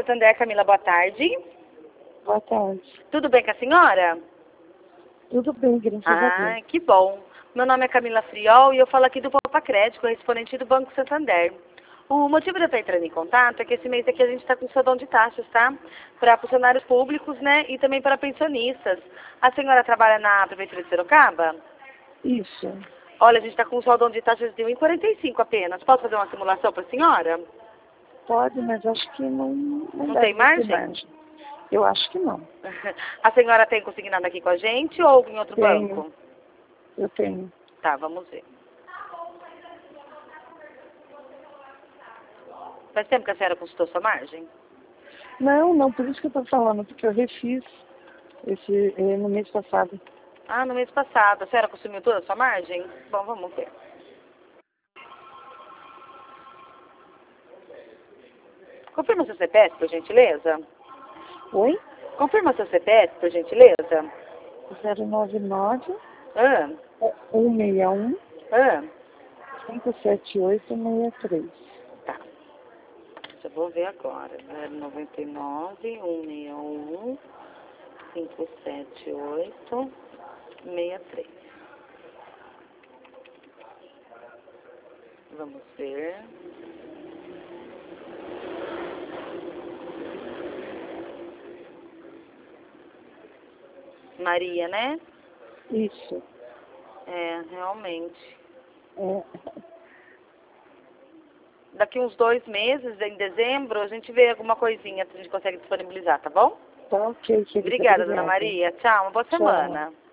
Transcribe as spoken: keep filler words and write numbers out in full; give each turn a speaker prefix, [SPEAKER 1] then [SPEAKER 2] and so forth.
[SPEAKER 1] Santander, Camila, boa tarde.
[SPEAKER 2] Boa tarde.
[SPEAKER 1] Tudo bem com a senhora?
[SPEAKER 2] Tudo bem, graças
[SPEAKER 1] ah,
[SPEAKER 2] a Deus.
[SPEAKER 1] Ah, que bom. Meu nome é Camila Friol e eu falo aqui do Poupa Crédito, correspondente do Banco Santander. O motivo de eu estar entrando em contato é que esse mês aqui a gente está com soldão de taxas, tá? Para funcionários públicos, né? E também para pensionistas. A senhora trabalha na Prefeitura de Sorocaba?
[SPEAKER 2] Isso.
[SPEAKER 1] Olha, a gente está com um soldão de taxas de um real e quarenta e cinco apenas. Posso fazer uma simulação para a senhora?
[SPEAKER 2] Pode, mas acho que não Não,
[SPEAKER 1] Não
[SPEAKER 2] deve
[SPEAKER 1] tem
[SPEAKER 2] ter
[SPEAKER 1] margem?
[SPEAKER 2] margem. Eu acho que não.
[SPEAKER 1] A senhora tem consignado aqui com a gente ou em outro
[SPEAKER 2] Tenho.
[SPEAKER 1] banco?
[SPEAKER 2] Eu tenho.
[SPEAKER 1] Tá, vamos ver. Faz tempo que a senhora consultou sua margem?
[SPEAKER 2] Não, não, por isso que eu estou falando, porque eu refiz esse, eh, no mês passado.
[SPEAKER 1] Ah, no mês passado. A senhora consumiu toda a sua margem? Bom, vamos ver. Confirma seu C P F, por gentileza.
[SPEAKER 2] Oi?
[SPEAKER 1] Confirma seu C P F, por gentileza.
[SPEAKER 2] zero nove nove,
[SPEAKER 1] Ah,
[SPEAKER 2] um seis um,
[SPEAKER 1] ah,
[SPEAKER 2] cinco sete oito, seis três.
[SPEAKER 1] tá. Já vou ver agora. zero nove nove, um seis um, cinco sete oito, seis três. Vamos ver. Maria, né?
[SPEAKER 2] Isso.
[SPEAKER 1] É, realmente.
[SPEAKER 2] É.
[SPEAKER 1] Daqui uns dois meses, em dezembro, a gente vê alguma coisinha que a gente consegue disponibilizar, tá bom?
[SPEAKER 2] Tá ok, querida.
[SPEAKER 1] Obrigada, dona Maria. Tchau, uma boa
[SPEAKER 2] Tchau.
[SPEAKER 1] semana.